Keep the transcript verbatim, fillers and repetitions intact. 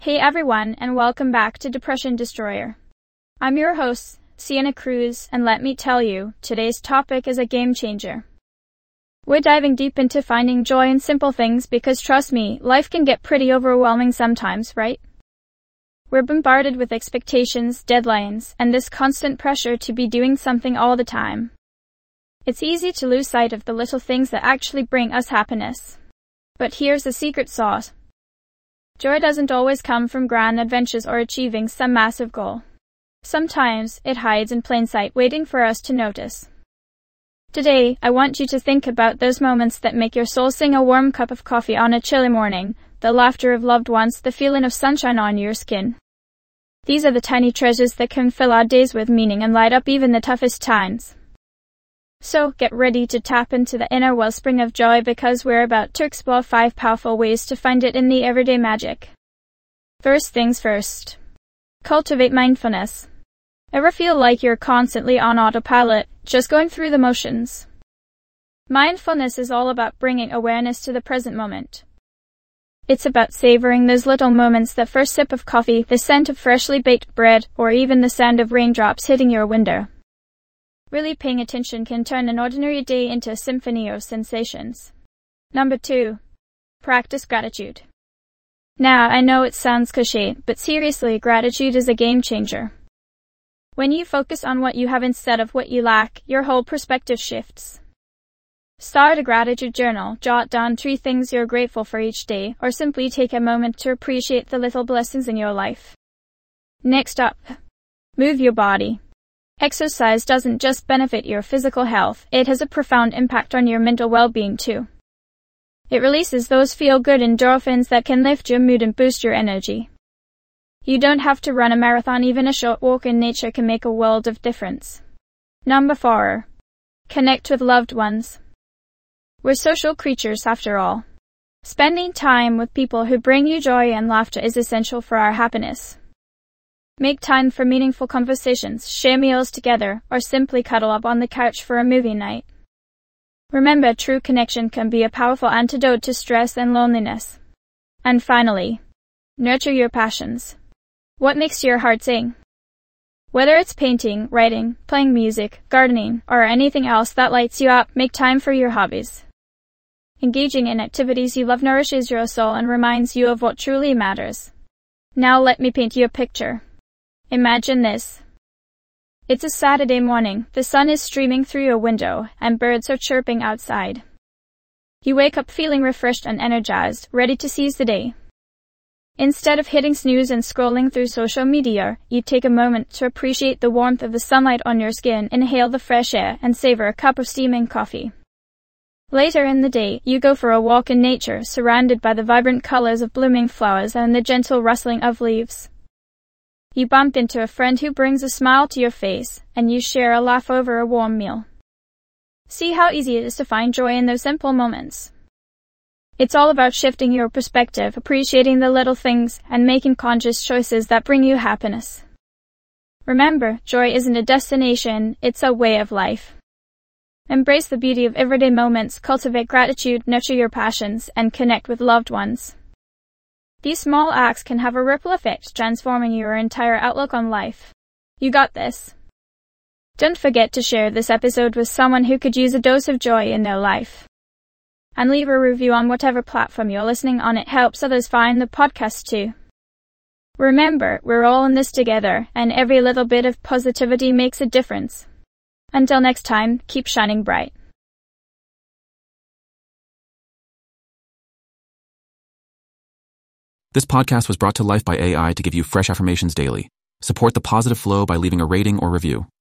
Hey everyone, and welcome back to Depression Destroyer. I'm your host, Sienna Cruz, and let me tell you, today's topic is a game changer. We're diving deep into finding joy in simple things because trust me, life can get pretty overwhelming sometimes, right? We're bombarded with expectations, deadlines, and this constant pressure to be doing something all the time. It's easy to lose sight of the little things that actually bring us happiness. But here's the secret sauce. Joy doesn't always come from grand adventures or achieving some massive goal. Sometimes it hides in plain sight, waiting for us to notice. Today, I want you to think about those moments that make your soul sing, a warm cup of coffee on a chilly morning, the laughter of loved ones, the feeling of sunshine on your skin. These are the tiny treasures that can fill our days with meaning and light up even the toughest times. So, get ready to tap into the inner wellspring of joy because we're about to explore five powerful ways to find it in the everyday magic. First things first. Cultivate mindfulness. Ever feel like you're constantly on autopilot, just going through the motions? Mindfulness is all about bringing awareness to the present moment. It's about savoring those little moments, the first sip of coffee, the scent of freshly baked bread, or even the sound of raindrops hitting your window. Really paying attention can turn an ordinary day into a symphony of sensations. Number two. Practice gratitude. Now, I know it sounds cliche, but seriously, gratitude is a game changer. When you focus on what you have instead of what you lack, your whole perspective shifts. Start a gratitude journal, jot down three things you're grateful for each day, or simply take a moment to appreciate the little blessings in your life. Next up, move your body. Exercise doesn't just benefit your physical health, it has a profound impact on your mental well-being too. It releases those feel-good endorphins that can lift your mood and boost your energy. You don't have to run a marathon, even a short walk in nature can make a world of difference. Number four. Connect with loved ones. We're social creatures after all. Spending time with people who bring you joy and laughter is essential for our happiness. Make time for meaningful conversations, share meals together, or simply cuddle up on the couch for a movie night. Remember, true connection can be a powerful antidote to stress and loneliness. And finally, nurture your passions. What makes your heart sing? Whether it's painting, writing, playing music, gardening, or anything else that lights you up, make time for your hobbies. Engaging in activities you love nourishes your soul and reminds you of what truly matters. Now let me paint you a picture. Imagine this. It's a Saturday morning, the sun is streaming through your window, and birds are chirping outside. You wake up feeling refreshed and energized, ready to seize the day. Instead of hitting snooze and scrolling through social media, you take a moment to appreciate the warmth of the sunlight on your skin, inhale the fresh air, and savor a cup of steaming coffee. Later in the day, you go for a walk in nature, surrounded by the vibrant colors of blooming flowers and the gentle rustling of leaves. You bump into a friend who brings a smile to your face, and you share a laugh over a warm meal. See how easy it is to find joy in those simple moments. It's all about shifting your perspective, appreciating the little things, and making conscious choices that bring you happiness. Remember, joy isn't a destination, it's a way of life. Embrace the beauty of everyday moments, cultivate gratitude, nurture your passions, and connect with loved ones. These small acts can have a ripple effect, transforming your entire outlook on life. You got this. Don't forget to share this episode with someone who could use a dose of joy in their life. And leave a review on whatever platform you're listening on, it helps others find the podcast too. Remember, we're all in this together, and every little bit of positivity makes a difference. Until next time, keep shining bright. This podcast was brought to life by A I to give you fresh affirmations daily. Support the positive flow by leaving a rating or review.